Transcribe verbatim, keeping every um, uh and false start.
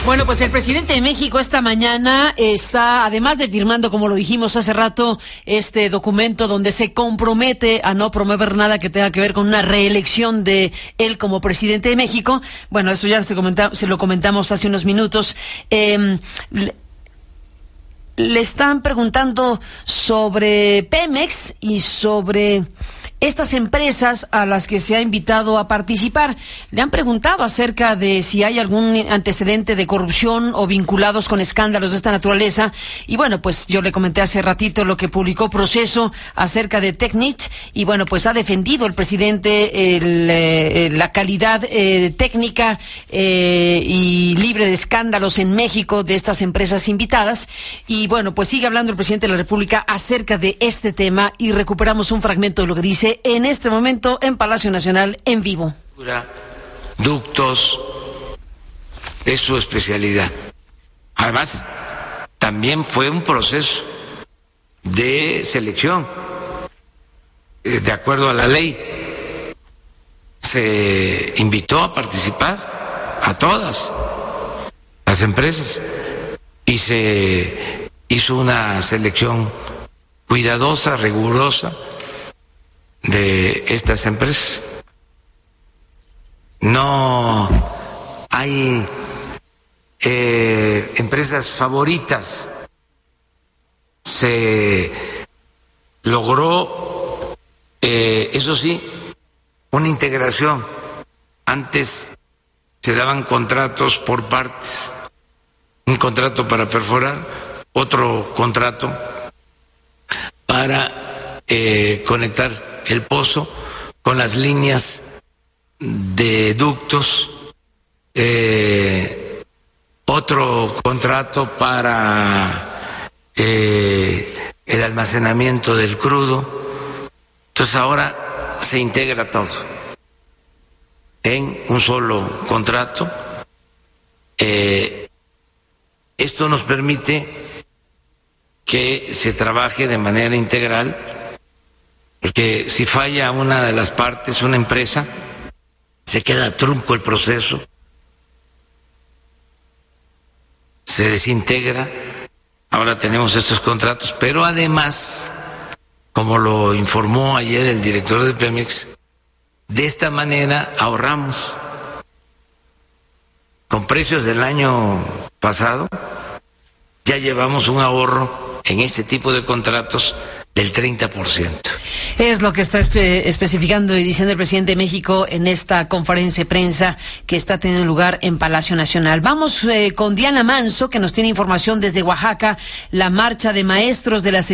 Bueno, pues el presidente de México esta mañana está, además de firmando, como lo dijimos hace rato, este documento donde se compromete a no promover nada que tenga que ver con una reelección de él como presidente de México. Bueno, eso ya se, comenta, se lo comentamos hace unos minutos. Eh, le, le están preguntando sobre Pemex y sobre estas empresas a las que se ha invitado a participar. Le han preguntado acerca de si hay algún antecedente de corrupción o vinculados con escándalos de esta naturaleza. Y bueno, pues yo le comenté hace ratito lo que publicó Proceso acerca de Tecnit. Y bueno, pues ha defendido el presidente el, eh, la calidad eh, técnica eh, y libre de escándalos en México de estas empresas invitadas. Y bueno, pues sigue hablando el presidente de la República acerca de este tema y recuperamos un fragmento de lo que dice en este momento en Palacio Nacional en vivo. Ductos es su especialidad. Además, también fue un proceso de selección. De acuerdo a la ley, se invitó a participar a todas las empresas y se hizo una selección cuidadosa, rigurosa de estas empresas. No hay eh, empresas favoritas. Se logró, eh, eso sí, una integración. Antes se daban contratos por partes, un contrato para perforar, otro contrato para eh, conectar el pozo con las líneas de ductos, eh, otro contrato para eh, el almacenamiento del crudo. Entonces ahora se integra todo en un solo contrato. Eh, esto nos permite que se trabaje de manera integral, porque si falla una de las partes, una empresa, se queda trunco el proceso, se desintegra. Ahora tenemos estos contratos, pero además, como lo informó ayer el director de Pemex, de esta manera ahorramos. Con precios del año pasado, ya llevamos un ahorro en este tipo de contratos del treinta por ciento. Es lo que está espe especificando y diciendo el presidente de México en esta conferencia de prensa que está teniendo lugar en Palacio Nacional. Vamos eh, con Diana Manso, que nos tiene información desde Oaxaca, la marcha de maestros de la